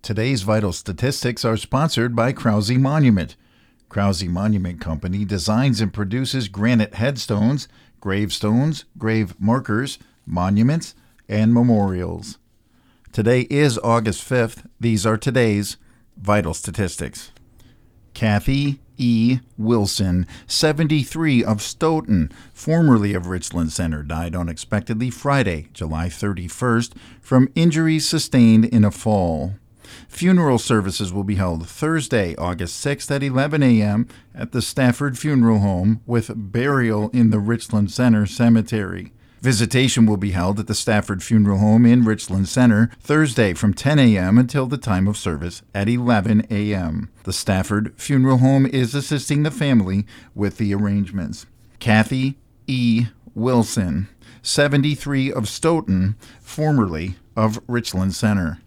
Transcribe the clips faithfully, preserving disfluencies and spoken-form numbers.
Today's vital statistics are sponsored by Krause Monument. Krause Monument Company designs and produces granite headstones, gravestones, grave markers, monuments, and memorials. Today is August fifth. These are today's vital statistics. Kathy E. Wilson, seventy-three, of Stoughton, formerly of Richland Center, died unexpectedly Friday, July thirty-first, from injuries sustained in a fall. Funeral services will be held Thursday, August sixth at eleven a.m. at the Stafford Funeral Home with burial in the Richland Center Cemetery. Visitation will be held at the Stafford Funeral Home in Richland Center Thursday from ten a.m. until the time of service at eleven a.m. The Stafford Funeral Home is assisting the family with the arrangements. Kathy E. Wilson, seventy-three, of Stoughton, formerly of Richland Center.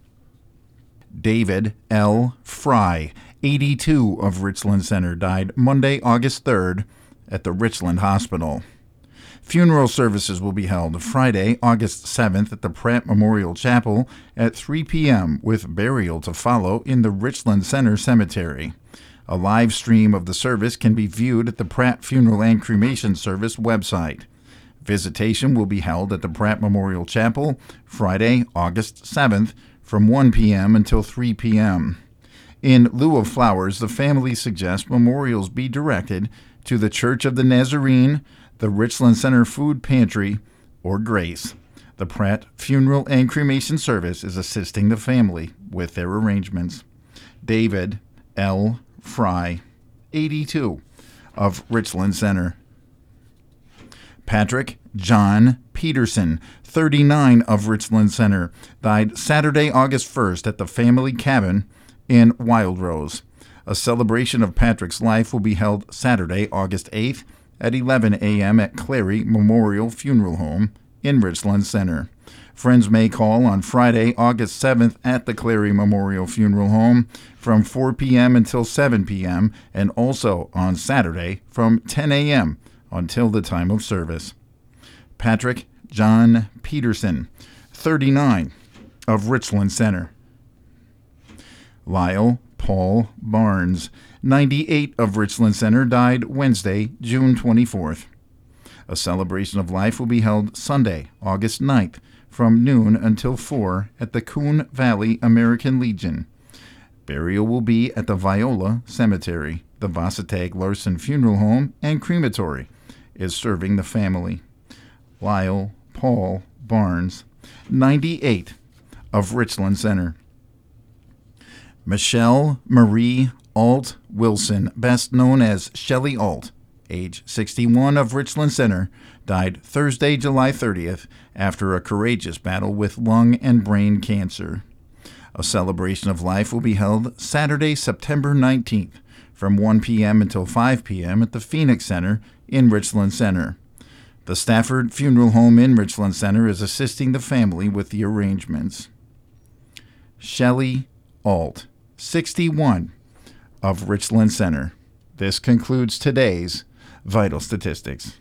David L. Fry, eighty-two, of Richland Center, died Monday, August third, at the Richland Hospital. Funeral services will be held Friday, August seventh, at the Pratt Memorial Chapel at three p.m., with burial to follow in the Richland Center Cemetery. A live stream of the service can be viewed at the Pratt Funeral and Cremation Service website. Visitation will be held at the Pratt Memorial Chapel Friday, August seventh, from one p.m. until three p.m. In lieu of flowers, the family suggests memorials be directed to the Church of the Nazarene, the Richland Center Food Pantry, or Grace. The Pratt Funeral and Cremation Service is assisting the family with their arrangements. David L. Fry, eighty-two, of Richland Center. Patrick John Peterson, thirty-nine, of Richland Center, died Saturday, August first, at the family cabin in Wildrose. A celebration of Patrick's life will be held Saturday, August eighth, at eleven a.m. at Clary Memorial Funeral Home in Richland Center. Friends may call on Friday, August seventh, at the Clary Memorial Funeral Home from four p.m. until seven p.m. and also on Saturday from ten a.m. until the time of service. Patrick John Peterson, thirty-nine, of Richland Center. Lyle Paul Barnes, ninety-eight, of Richland Center, died Wednesday, June twenty-fourth. A celebration of life will be held Sunday, August ninth, from noon until four at the Coon Valley American Legion. Burial will be at the Viola Cemetery. The Vossatag Larson Funeral Home and Crematory is serving the family. Lyle Paul Barnes, ninety-eight, of Richland Center. Michelle Marie Alt Wilson, best known as Shelley Alt, age sixty-one, of Richland Center, died Thursday, July thirtieth, after a courageous battle with lung and brain cancer. A celebration of life will be held Saturday, September nineteenth, from one p.m. until five p.m. at the Phoenix Center in Richland Center. The Stafford Funeral Home in Richland Center is assisting the family with the arrangements. Shelley Alt, sixty-one, of Richland Center. This concludes today's Vital Statistics.